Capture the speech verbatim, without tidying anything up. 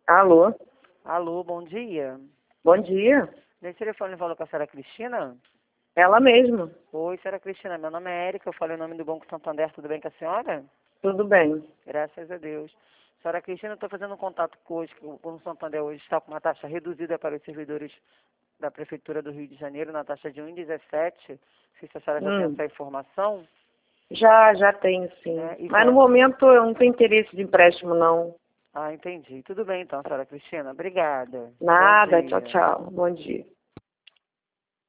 Alô? Alô, bom dia. Bom dia. Nesse telefone falou com a senhora Cristina? Ela mesma. Oi, senhora Cristina, meu nome é Érica, eu falei o nome do Banco Santander, tudo bem com a senhora? Tudo bem. Graças a Deus. Senhora Cristina, eu estou fazendo um contato com hoje, que o Banco Santander hoje está com uma taxa reduzida para os servidores da Prefeitura do Rio de Janeiro, na taxa de um vírgula dezessete. Não sei se a senhora já tem Hum. essa informação. Já, já tenho, sim. Né? E Mas foi- no momento eu não tenho interesse de empréstimo, não. Ah, entendi. Tudo bem então, senhora Cristina. Obrigada. Bom Nada. Tchau, dia. tchau. Bom dia.